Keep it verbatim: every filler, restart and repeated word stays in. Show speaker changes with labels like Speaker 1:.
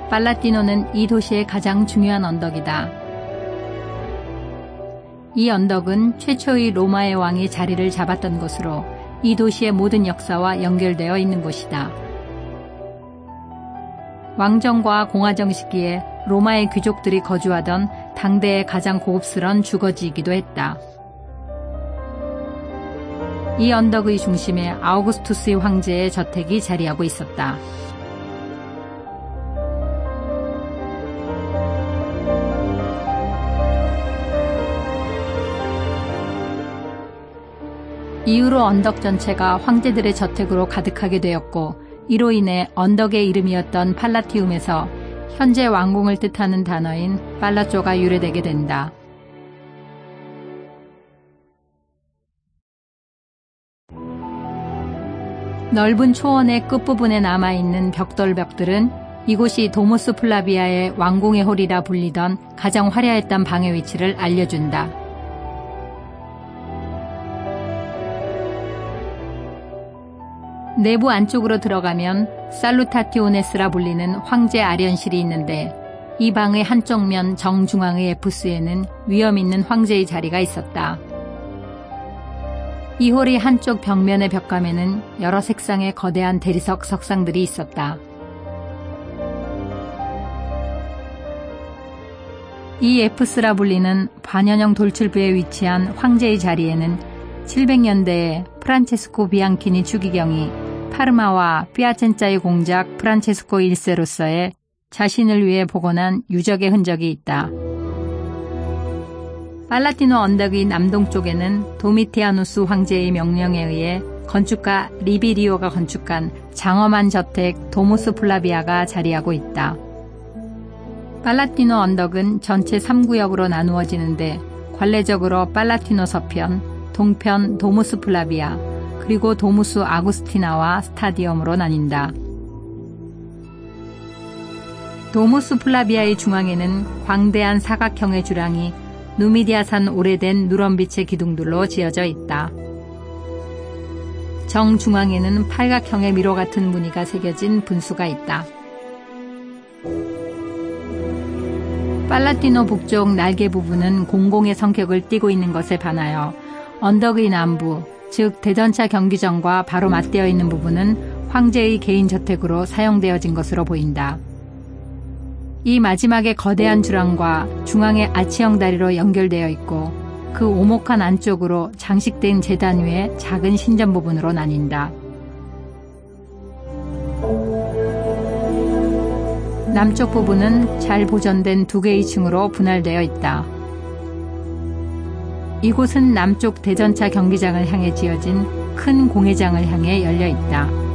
Speaker 1: 팔라티노는 이 도시의 가장 중요한 언덕이다. 이 언덕은 최초의 로마의 왕이 자리를 잡았던 곳으로 이 도시의 모든 역사와 연결되어 있는 곳이다. 왕정과 공화정 시기에 로마의 귀족들이 거주하던 당대의 가장 고급스러운 주거지이기도 했다. 이 언덕의 중심에 아우구스투스의 황제의 저택이 자리하고 있었다. 이후로 언덕 전체가 황제들의 저택으로 가득하게 되었고 이로 인해 언덕의 이름이었던 팔라티움에서 현재 왕궁을 뜻하는 단어인 팔라쪼가 유래되게 된다. 넓은 초원의 끝부분에 남아있는 벽돌벽들은 이곳이 도무스 플라비아의 왕궁의 홀이라 불리던 가장 화려했던 방의 위치를 알려준다. 내부 안쪽으로 들어가면 살루타티오네스라 불리는 황제 아련실이 있는데 이 방의 한쪽 면 정중앙의 에푸스에는 위엄 있는 황제의 자리가 있었다. 이 홀의 한쪽 벽면의 벽감에는 여러 색상의 거대한 대리석 석상들이 있었다. 이 에푸스라 불리는 반연형 돌출부에 위치한 황제의 자리에는 칠백 년대에 프란체스코 비앙키니 추기경이 파르마와 피아첸자의 공작 프란체스코 일 세로서의 자신을 위해 복원한 유적의 흔적이 있다. 팔라티노 언덕의 남동쪽에는 도미티아누스 황제의 명령에 의해 건축가 리비리오가 건축한 장엄한 저택 도무스 플라비아가 자리하고 있다. 팔라티노 언덕은 전체 삼 구역으로 나누어지는데 관례적으로 팔라티노 서편, 동편 도무스 플라비아, 그리고 도무스 아구스티나와 스타디움으로 나뉜다. 도무스 플라비아의 중앙에는 광대한 사각형의 주랑이 누미디아산 오래된 누런빛의 기둥들로 지어져 있다. 정중앙에는 팔각형의 미로 같은 무늬가 새겨진 분수가 있다. 팔라티노 북쪽 날개 부분은 공공의 성격을 띠고 있는 것에 반하여 언덕의 남부, 즉 대전차 경기장과 바로 맞대어 있는 부분은 황제의 개인 저택으로 사용되어진 것으로 보인다. 이 마지막에 거대한 주랑과 중앙의 아치형 다리로 연결되어 있고 그 오목한 안쪽으로 장식된 제단 위에 작은 신전 부분으로 나뉜다. 남쪽 부분은 잘 보존된 두 개의 층으로 분할되어 있다. 이곳은 남쪽 대전차 경기장을 향해 지어진 큰 공회장을 향해 열려 있다.